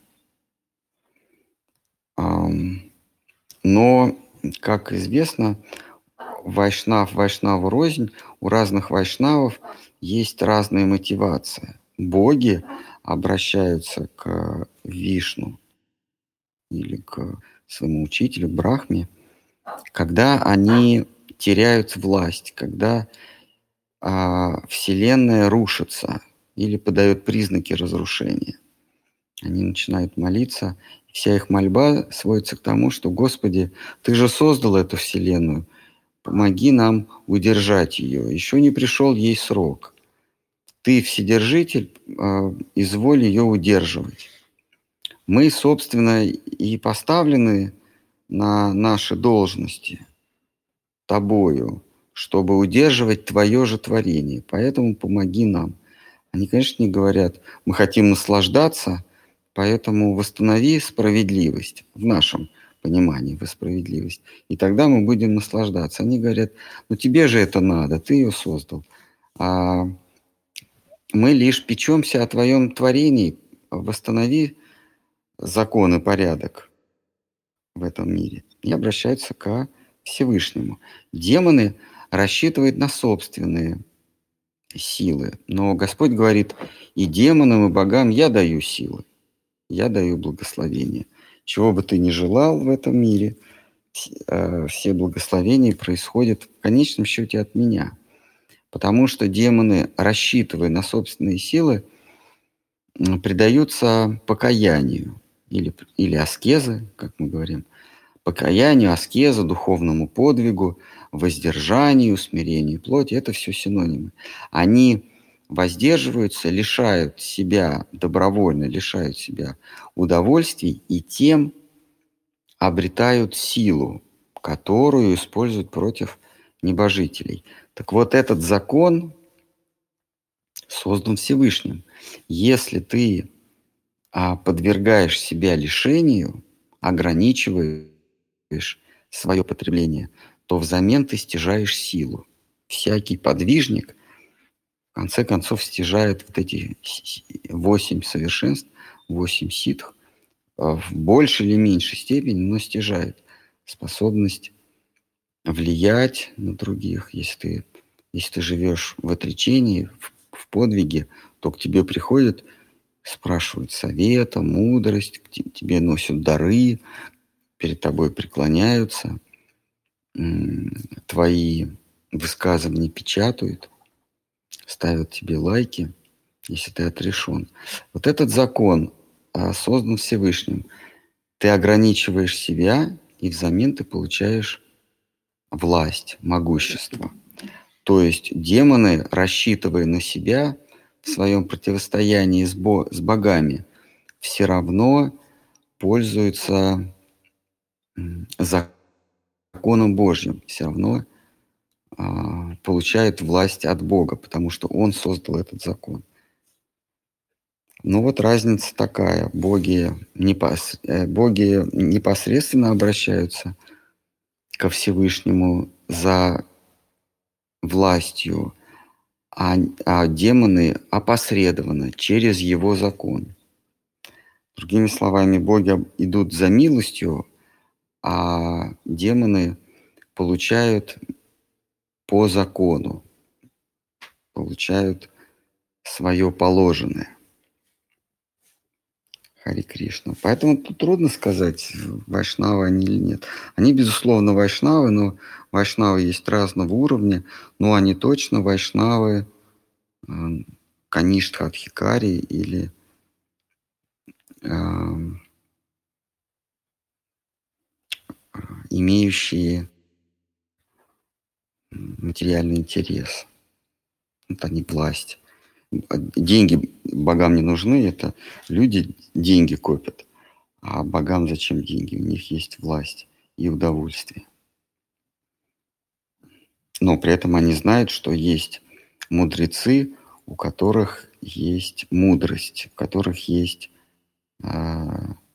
Но, как известно, вайшнав вайшнаву рознь, у разных вайшнавов есть разные мотивации. Боги обращаются к Вишну или к своему учителю Брахме, когда они теряют власть, когда а, Вселенная рушится или подает признаки разрушения. Они начинают молиться. Вся их мольба сводится к тому, что, Господи, Ты же создал эту Вселенную, помоги нам удержать ее. Еще не пришел ей срок. Ты, Вседержитель, э, изволь ее удерживать. Мы, собственно, и поставлены на наши должности Тобою, чтобы удерживать Твое же творение. Поэтому помоги нам. Они, конечно, не говорят, мы хотим наслаждаться, поэтому восстанови справедливость в нашем понимании, в справедливость. И тогда мы будем наслаждаться. Они говорят, ну тебе же это надо, ты ее создал. А мы лишь печемся о твоем творении, восстанови закон и порядок в этом мире. И обращаются к Всевышнему. Демоны рассчитывают на собственные силы. Но Господь говорит, и демонам, и богам я даю силы, я даю благословение. Чего бы ты ни желал в этом мире, все благословения происходят в конечном счете от меня. Потому что демоны, рассчитывая на собственные силы, предаются покаянию или, или аскезы, как мы говорим, покаянию, аскезу, духовному подвигу, воздержанию, смирению плоти. Это все синонимы. Они воздерживаются, лишают себя, добровольно лишают себя удовольствий и тем обретают силу, которую используют против небожителей. Так вот, этот закон создан Всевышним. Если ты а, подвергаешь себя лишению, ограничиваешь свое потребление, то взамен ты стяжаешь силу. Всякий подвижник, в конце концов, стяжает вот эти восемь совершенств, восемь ситх, в большей или меньшей степени, но стяжает способность влиять на других. Если ты, если ты живешь в отречении, в, в подвиге, то к тебе приходят, спрашивают совета, мудрость, к тебе носят дары, перед тобой преклоняются, твои высказывания печатают, ставят тебе лайки, если ты отрешен. Вот этот закон создан Всевышним. Ты ограничиваешь себя, и взамен ты получаешь власть, могущество. То есть демоны, рассчитывая на себя в своем противостоянии с, бо- с богами, все равно пользуются законом Божьим, все равно а, получают власть от Бога, потому что Он создал этот закон. Ну вот разница такая. Боги, непос... Боги непосредственно обращаются ко Всевышнему за властью, а, а демоны опосредованно через его закон. Другими словами, боги идут за милостью, а демоны получают по закону, получают свое положенное. Хари Кришна. Поэтому тут трудно сказать, вайшнавы они или нет. Они, безусловно, вайшнавы, но вайшнавы есть разного уровня, но они точно вайшнавы э, Каништха Адхикари или э, имеющие материальный интерес. Вот они власть. Деньги богам не нужны, это люди деньги копят. А богам зачем деньги? У них есть власть и удовольствие. Но при этом они знают, что есть мудрецы, у которых есть мудрость, у которых есть э,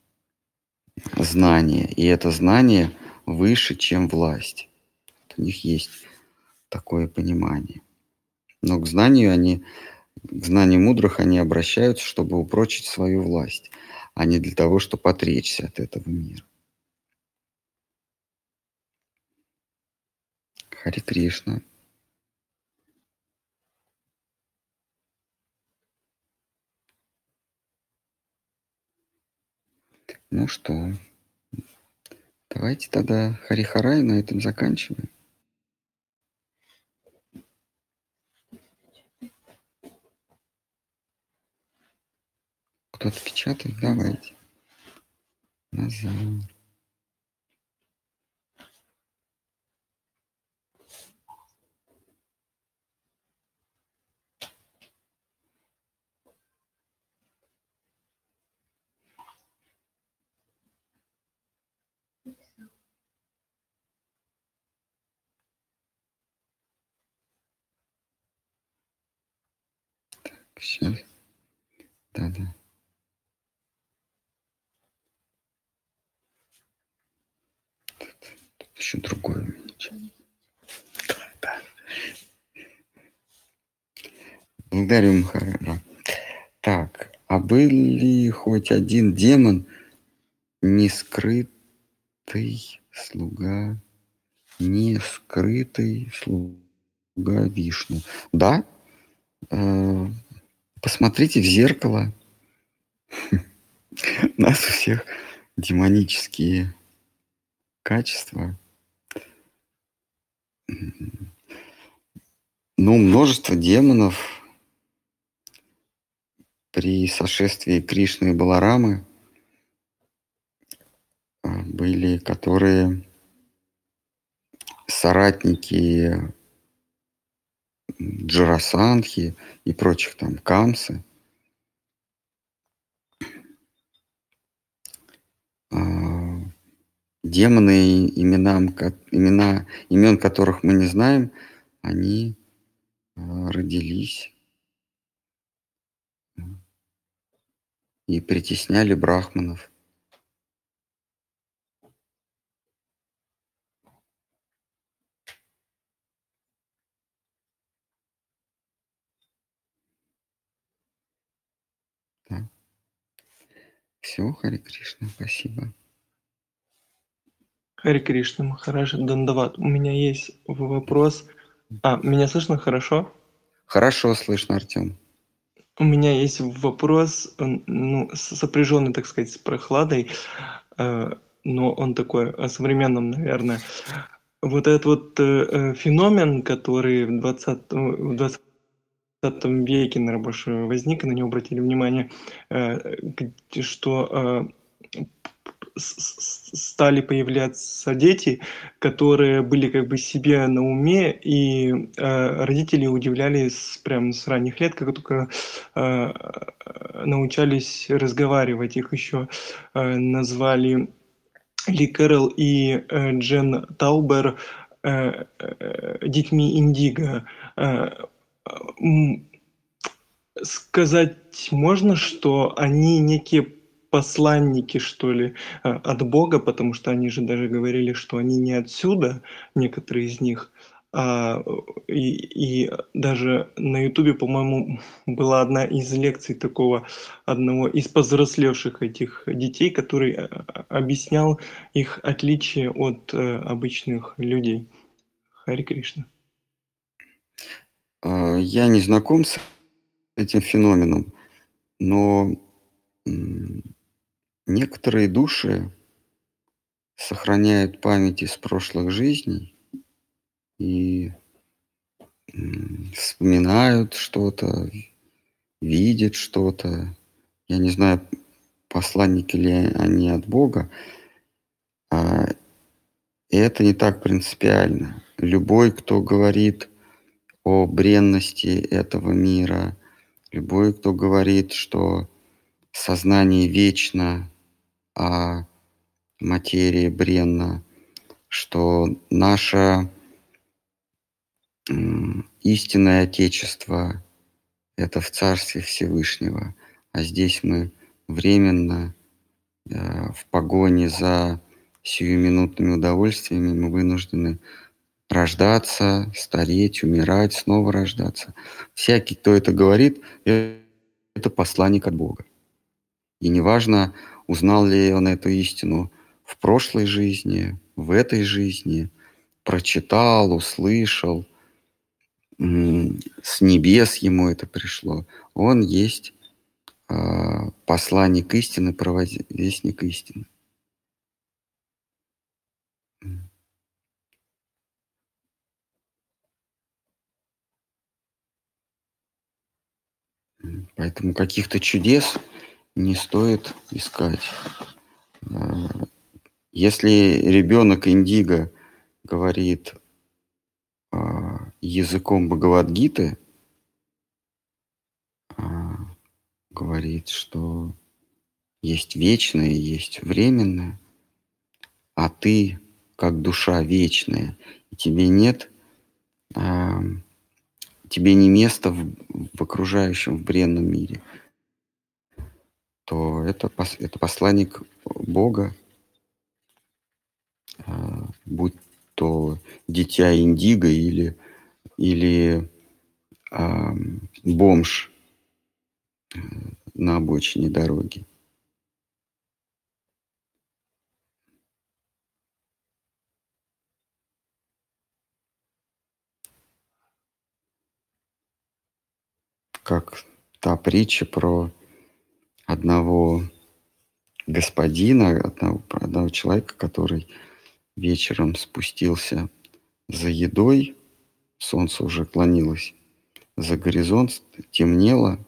знание. И это знание выше, чем власть. У них есть такое понимание. Но к знанию они, к знанию мудрых они обращаются, чтобы упрочить свою власть, а не для того, чтобы отречься от этого мира. Хари Кришна. Ну что, давайте тогда Харихарай на этом заканчиваем. Кто-то печатает? Давайте. Назад. Сейчас. Да-да. Тут еще другое уменьшение. Да. Благодарю, Махарара. Так, а был ли хоть один демон, не скрытый слуга, не скрытый слуга Вишну? Да. Э, посмотрите в зеркало. У нас у всех демонические качества. Ну, множество демонов при сошествии Кришны и Баларамы были, которые соратники Джарасандхи и прочих там Камсы. А, демоны, именам, имена, имен которых мы не знаем, они а, родились и притесняли брахманов. Да. Все, Харе Кришна, спасибо. Харе Кришна, Махарадж Дандават. У меня есть вопрос. А, меня слышно хорошо? Хорошо слышно, Артем. У меня есть вопрос, он, ну, с- сопряженный, так сказать, с прохладой, э, но он такой о современном, наверное. Вот этот вот э, э, феномен, который в двадцатом, в двадцатом веке, наверное, больше возник, и на него обратили внимание, э, где- что э, с- с- стали появляться дети, которые были как бы себе на уме, и э, родители удивлялись прям с ранних лет, как только э, научались разговаривать. Их еще э, назвали Ли Кэрролл и э, Джен Таубер э, э, детьми Индиго. Э, м, Сказать можно, что они некие посланники, что ли, э, от Бога, потому что они же даже говорили, что они не отсюда, некоторые из них. А, и, и даже на Ютубе, по-моему, была одна из лекций такого одного из повзрослевших этих детей, который э, объяснял их отличие от э, обычных людей. Хари Кришна. А, Я не знаком с этим феноменом, но м, некоторые души сохраняют память из прошлых жизней и м, вспоминают что-то, видят что-то. Я не знаю, посланники ли они от Бога, а это не так принципиально. Любой, кто говорит о бренности этого мира, любой, кто говорит, что сознание вечно, а материя бренна, что наше м, истинное Отечество — это в Царстве Всевышнего, а здесь мы временно э, в погоне за сиюминутными удовольствиями мы вынуждены рождаться, стареть, умирать, снова рождаться. Всякий, кто это говорит, э, это посланник от Бога. И неважно, узнал ли он эту истину в прошлой жизни, в этой жизни, прочитал, услышал, м, с небес ему это пришло. Он есть а, посланник истины, провозвестник истины. М. М. Поэтому каких-то чудес не стоит искать. А, Если ребенок индиго говорит а, языком Бхагавад-гиты, а, говорит, что есть вечное, есть временное, а ты как душа вечная, и тебе нет, а, тебе не место в, в окружающем, в бренном мире, то это, пос- это посланник Бога, а, будь то дитя индиго или, или а, бомж на обочине дороги. Как та притча про одного господина, одного, про одного человека, который вечером спустился за едой, солнце уже клонилось за горизонт, темнело,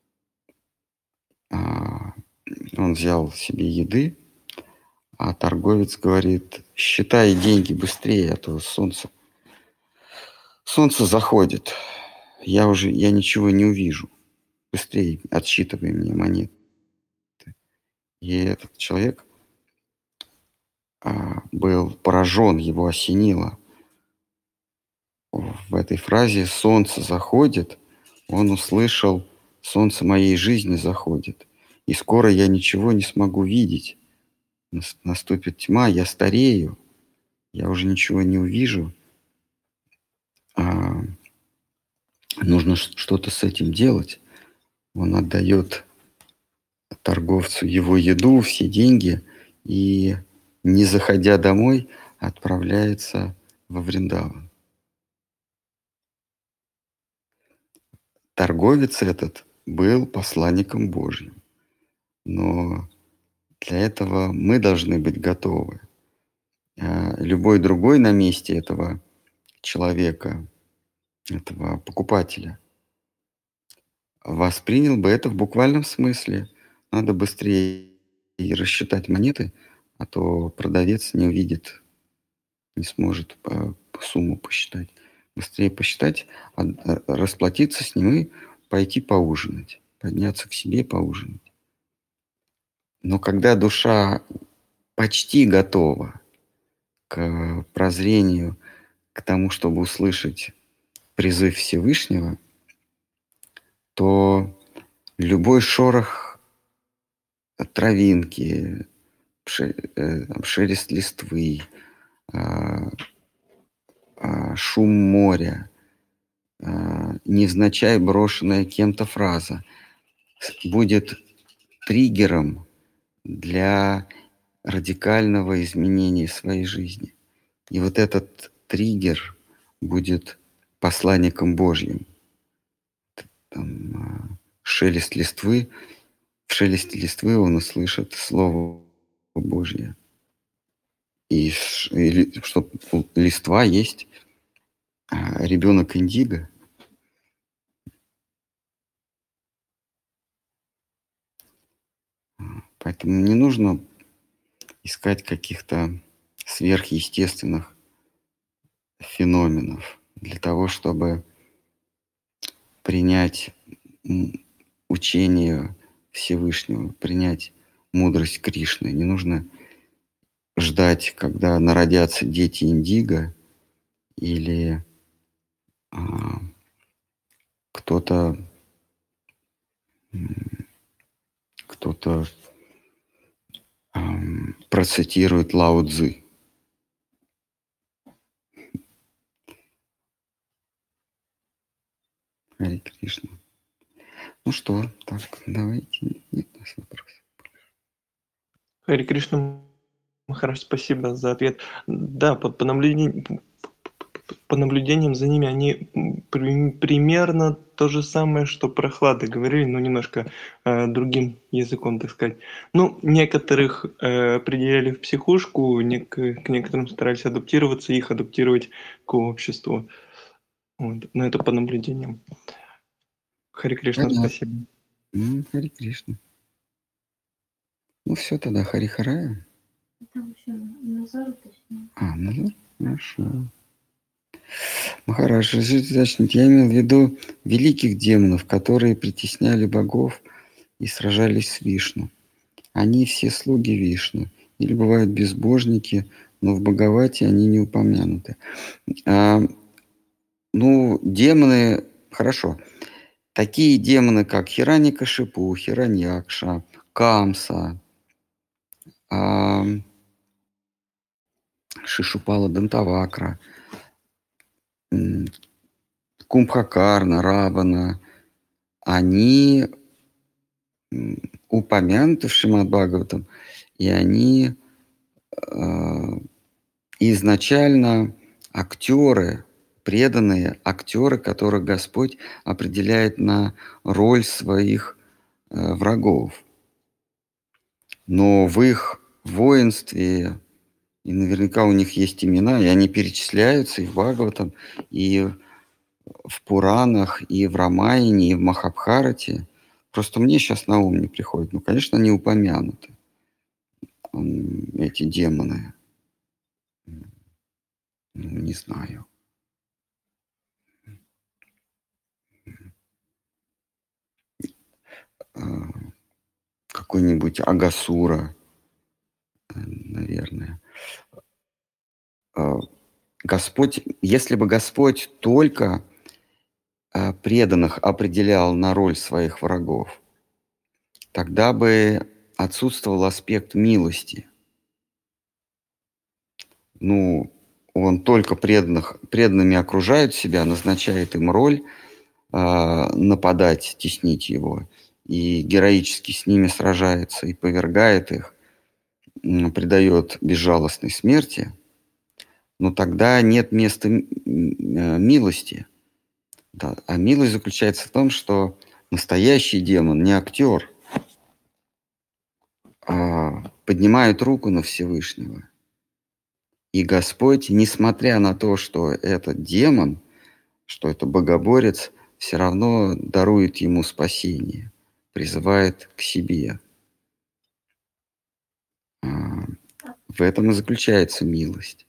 а, он взял себе еды, а торговец говорит: считай деньги быстрее, а то солнце, солнце заходит. я уже я ничего не увижу. Быстрее отсчитывай мне монеты. И этот человек а, был поражен, его осенило. В этой фразе «солнце заходит», он услышал «солнце моей жизни заходит». И скоро я ничего не смогу видеть. Нас- Наступит тьма, я старею, я уже ничего не увижу. А, нужно ш- что-то с этим делать. Он отдает торговцу его еду, все деньги, и, не заходя домой, отправляется во Вриндаван. Торговец этот был посланником Божьим, но для этого мы должны быть готовы. А любой другой на месте этого человека, этого покупателя, воспринял бы это в буквальном смысле. Надо быстрее и рассчитать монеты, а то продавец не увидит, не сможет по- по сумму посчитать. Быстрее посчитать, а- а- расплатиться с ним и пойти поужинать, подняться к себе поужинать. Но когда душа почти готова к прозрению, к тому, чтобы услышать призыв Всевышнего, то любой шорох травинки, ше- э, там, шелест листвы, а, а, шум моря, а, невзначай брошенная кем-то фраза будет триггером для радикального изменения своей жизни. И вот этот триггер будет посланником Божьим. Там, а, шелест листвы, в шелесте листвы он услышит Слово Божье. И, ш- и ли- что у- листва есть а, ребенок индиго. Поэтому не нужно искать каких-то сверхъестественных феноменов для того, чтобы принять м, учение Всевышнего, принять мудрость Кришны. Не нужно ждать, когда народятся дети индиго или а, кто-то м, кто-то ам, процитирует Лао Цзы. Харе Кришна. Ну что, так, давайте. Нет у нас вопросов. Хари Кришна Махарадж, спасибо за ответ. Да, по, по, наблюден- по наблюдениям за ними они м, при- примерно то же самое, что прохлады говорили, но немножко э, другим языком, так сказать. Ну, некоторых э, определяли в психушку, нек- к некоторым старались адаптироваться, их адаптировать к обществу. Вот. Но это по наблюдениям. Хари Кришна, Понятно. спасибо. М, Харе Кришна. Ну все тогда, Хари Харая. Там еще Назар уточнил. А, ну хорошо. Махарадж, разрешите уточнить, я имел в виду великих демонов, которые притесняли богов и сражались с Вишну. Они все слуги Вишну. Или бывают безбожники, но в Бхагавате они не упомянуты. А, ну, демоны, хорошо. Такие демоны, как Хираньякашипу, Хираньякша, Камса, а, Шишупала Дантавакра, м, Кумбхакарна, Равана, они м, упомянуты в Шримад Бхагаватам, и они э, изначально актеры, преданные актеры, которых Господь определяет на роль своих э, врагов. Но в их воинстве, и наверняка у них есть имена, и они перечисляются и в Бхагаватам, и в Пуранах, и в Рамаяне, и в Махабхарате. Просто мне сейчас на ум не приходит. Ну, конечно, они упомянуты, м, эти демоны. Ну, не знаю. а, какой-нибудь Агасура, э, наверное. А, Господь, если бы Господь только а, преданных определял на роль своих врагов, тогда бы отсутствовал аспект милости. Ну, он только преданных, преданными окружает себя, назначает им роль а, нападать, теснить его, и героически с ними сражается и повергает их, м, предает безжалостной смерти, но тогда нет места м- м, э, милости. Да. А милость заключается в том, что настоящий демон, не актер, а поднимает руку на Всевышнего. И Господь, несмотря на то, что это демон, что это богоборец, все равно дарует ему спасение, призывает к себе. А, В этом и заключается милость.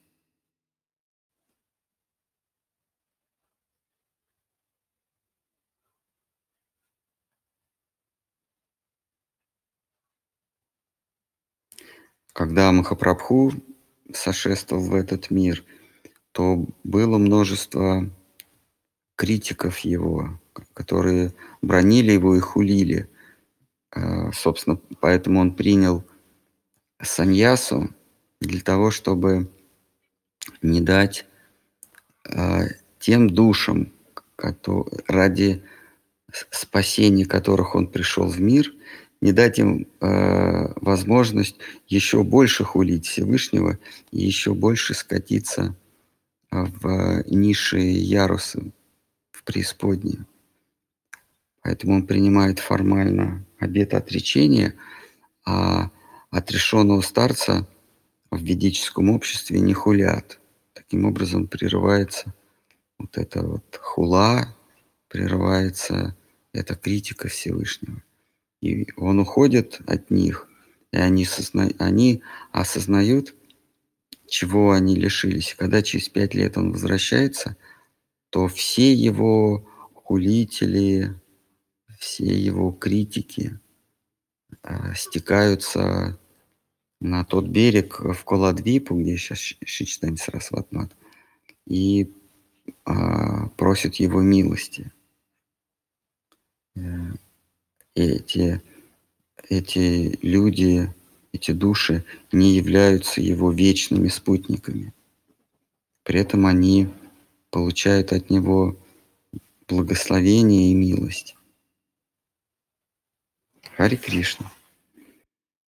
Когда Махапрабху сошествовал в этот мир, то было множество критиков его, к- которые бранили его и хулили. А, Собственно, поэтому он принял саньясу для того, чтобы не дать а, тем душам, кото- ради с- спасения которых он пришел в мир, не дать им э, возможность еще больше хулить Всевышнего и еще больше скатиться а, в низшие ярусы, в преисподнюю. Поэтому он принимает формально обет отречения, а отрешенного старца в ведическом обществе не хулят. Таким образом прерывается вот эта вот хула, прерывается эта критика Всевышнего. И он уходит от них, и они, созна... они осознают, чего они лишились. И когда через пять лет он возвращается, то все его хулители, все его критики а, стекаются на тот берег в Коладвипу, где сейчас Шичтань Сарасватмат, и а, просят его милости. Э, Эти, эти люди, эти души не являются его вечными спутниками. При этом они получают от него благословение и милость. Харе Кришна.